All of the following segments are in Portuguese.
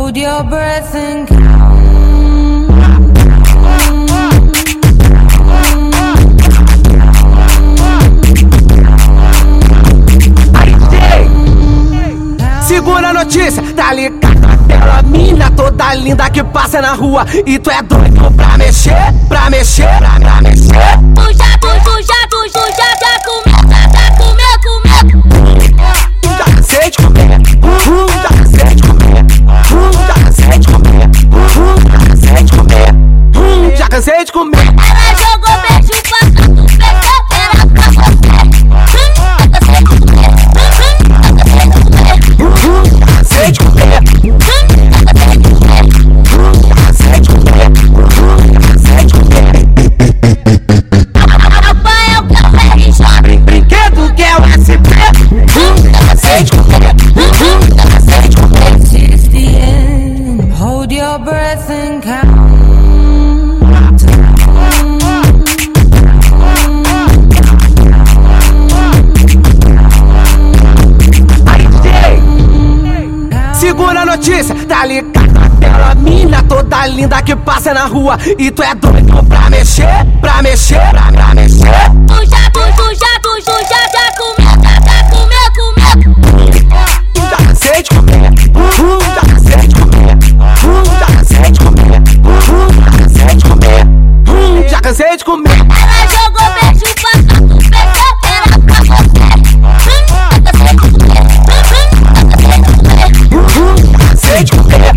Hold your breath and Segura a notícia, tá ligado? Aquela mina toda linda que passa na rua. E tu é doido pra mexer, pra mexer, pra mexer. Já comer. Já cansei de comer, já cansei de comer, já cansei de comer, já cansei de comer, já cansei de comer. Ela jogou beijo pra tu, pegou, era pra você. Cansei de comer, cansei de comer, cansei de comer. Papai é o café e Abre brinquedo que é o SP. Cansei de comer, cansei de comer. it's the end. Hold your breath and count. Segura a notícia, tá ligado? Aquela mina toda linda que passa na rua. E tu é doido pra mexer, pra mexer, pra mexer. já comer. Já cansei de comer, já cansei de comer, já cansei de comer, já cansei de comer, já cansei de comer. Ela jogou beijo pra tu, pegou, era pra você. Cansei de comer,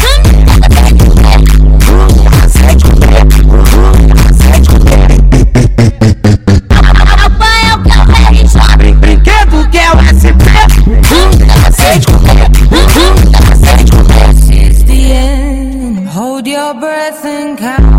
cansei de comer, cansei de comer. Papai é o café e Abre brinquedo que é o SP. Cansei de comer, cansei de comer. It's the end. Hold your breath and count.